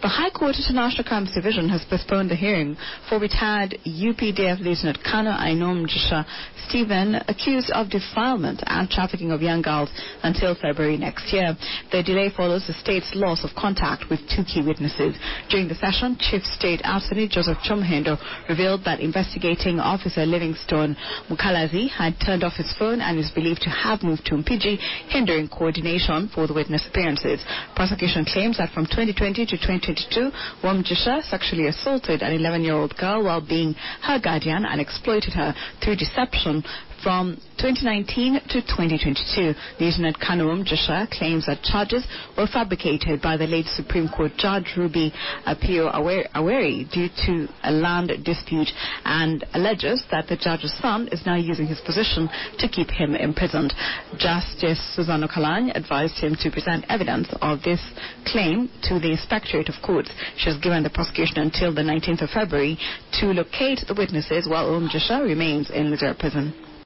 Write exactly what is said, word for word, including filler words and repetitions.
The High Court International Crimes Division has postponed the hearing for retired U P D F Lieutenant Colonel Ainom Jisha Stephen, accused of defilement and trafficking of young girls, until February next year. The delay follows the state's loss of contact with two key witnesses. During the session, Chief State Attorney Joseph Chomhendo revealed that investigating officer Livingstone Mukalazi had turned off his phone and is believed to have moved to Mpiji, hindering coordination for the witness appearances. Prosecution claims that from twenty twenty to twenty twenty-two, Wamjisha sexually assaulted an eleven-year-old girl while being her guardian and exploited her through deception from twenty nineteen to twenty twenty-two. Lieutenant Kanum Jisha claims that charges were fabricated by the late Supreme Court Judge Ruby Apio Aweri due to a land dispute, and alleges that the judge's son is now using his position to keep him imprisoned. Justice Susanna Kalany advised him to present evidence of this claim to the Inspectorate of Courts. She has given the prosecution until the nineteenth of February to locate the witnesses while Um Jisha remains in Lizard prison.